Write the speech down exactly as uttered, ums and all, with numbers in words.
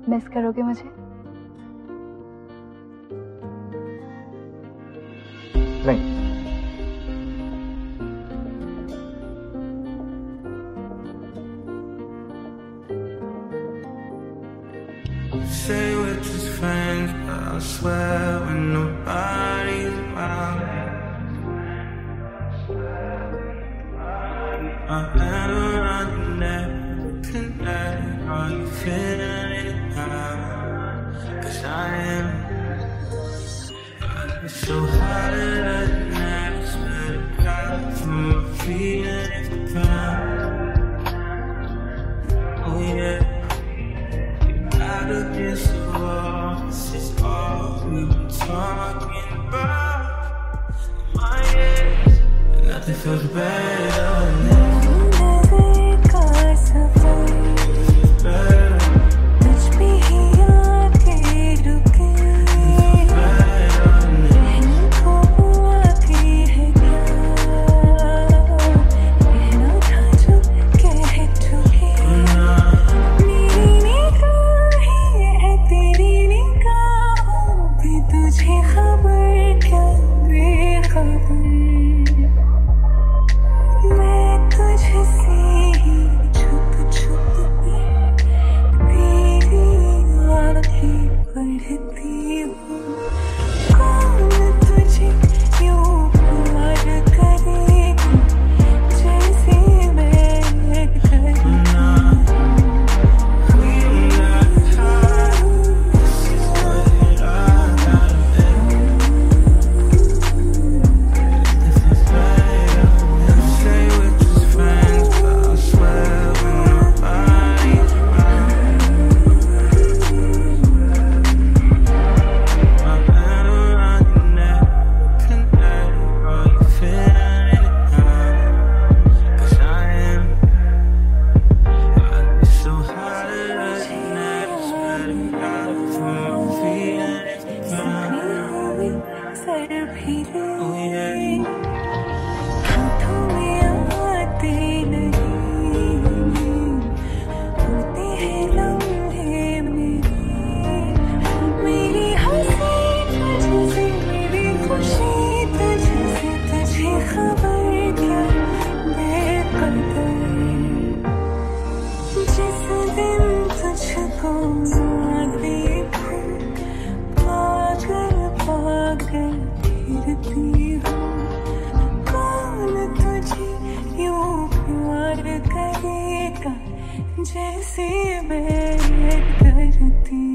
Miss करोगे मुझे? नहीं। Say we're just friends, but I swear when nobody's around, my hand around your neck tonight. Are you feeling it now? 'Cause I am. It's so hard that the nights better cut from my feet and it's ground. Oh yeah. Against the wall, this is all we've been talking about. My ears, nothing feels better than this. जैसे मैं करती